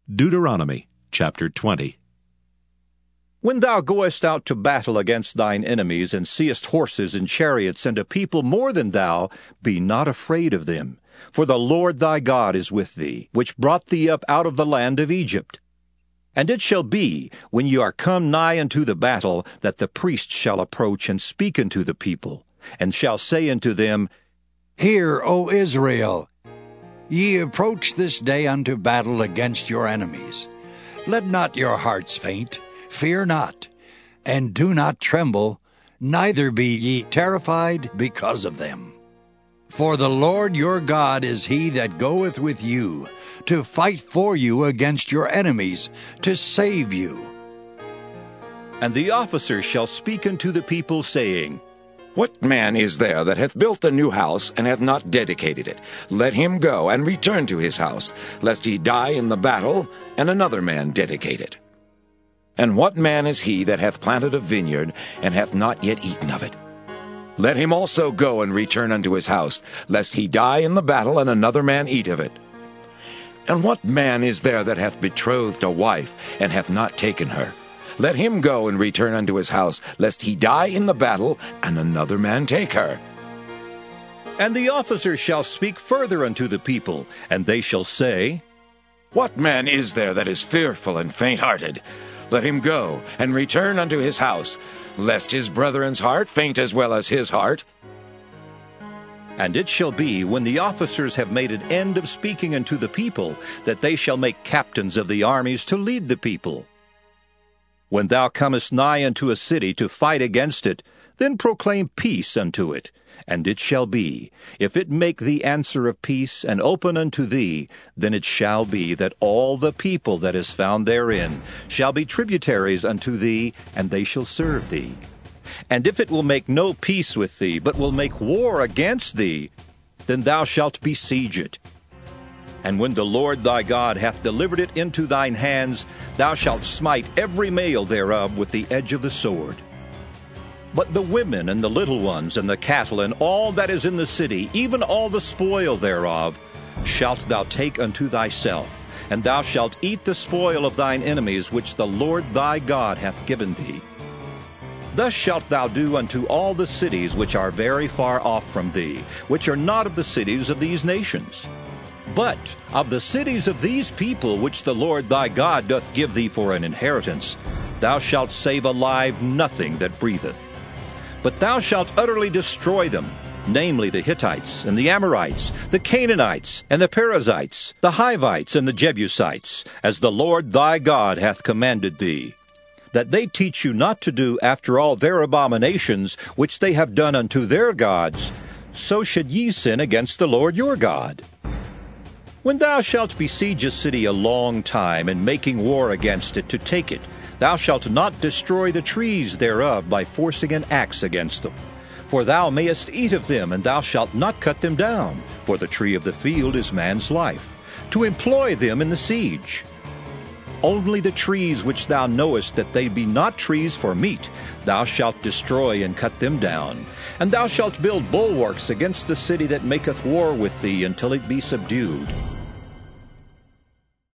Deuteronomy chapter 20. When thou goest out to battle against thine enemies, and seest horses and chariots, and a people more than thou, be not afraid of them. For the Lord thy God is with thee, which brought thee up out of the land of Egypt. And it shall be, when ye are come nigh unto the battle, that the priest shall approach and speak unto the people, and shall say unto them, Hear, O Israel, ye approach this day unto battle against your enemies. Let not your hearts faint, fear not, and do not tremble, neither be ye terrified because of them. For the Lord your God is he that goeth with you, to fight for you against your enemies, to save you. And the officers shall speak unto the people, saying, What man is there that hath built a new house, and hath not dedicated it? Let him go and return to his house, lest he die in the battle, and another man dedicate it. And what man is he that hath planted a vineyard, and hath not yet eaten of it? Let him also go and return unto his house, lest he die in the battle, and another man eat of it. And what man is there that hath betrothed a wife, and hath not taken her? Let him go and return unto his house, lest he die in the battle, and another man take her. And the officers shall speak further unto the people, and they shall say, What man is there that is fearful and faint-hearted? Let him go and return unto his house, lest his brethren's heart faint as well as his heart. And it shall be, when the officers have made an end of speaking unto the people, that they shall make captains of the armies to lead the people. When thou comest nigh unto a city to fight against it, then proclaim peace unto it. And it shall be, if it make thee answer of peace, and open unto thee, then it shall be that all the people that is found therein shall be tributaries unto thee, and they shall serve thee. And if it will make no peace with thee, but will make war against thee, then thou shalt besiege it. And when the Lord thy God hath delivered it into thine hands, thou shalt smite every male thereof with the edge of the sword. But the women and the little ones and the cattle and all that is in the city, even all the spoil thereof, shalt thou take unto thyself, and thou shalt eat the spoil of thine enemies which the Lord thy God hath given thee. Thus shalt thou do unto all the cities which are very far off from thee, which are not of the cities of these nations. But of the cities of these people which the Lord thy God doth give thee for an inheritance, thou shalt save alive nothing that breatheth. But thou shalt utterly destroy them, namely the Hittites, and the Amorites, the Canaanites, and the Perizzites, the Hivites, and the Jebusites, as the Lord thy God hath commanded thee, that they teach you not to do after all their abominations which they have done unto their gods, so should ye sin against the Lord your God. When thou shalt besiege a city a long time, and making war against it to take it, thou shalt not destroy the trees thereof by forcing an axe against them. For thou mayest eat of them, and thou shalt not cut them down, for the tree of the field is man's life, to employ them in the siege. Only the trees which thou knowest that they be not trees for meat, thou shalt destroy and cut them down. And thou shalt build bulwarks against the city that maketh war with thee until it be subdued.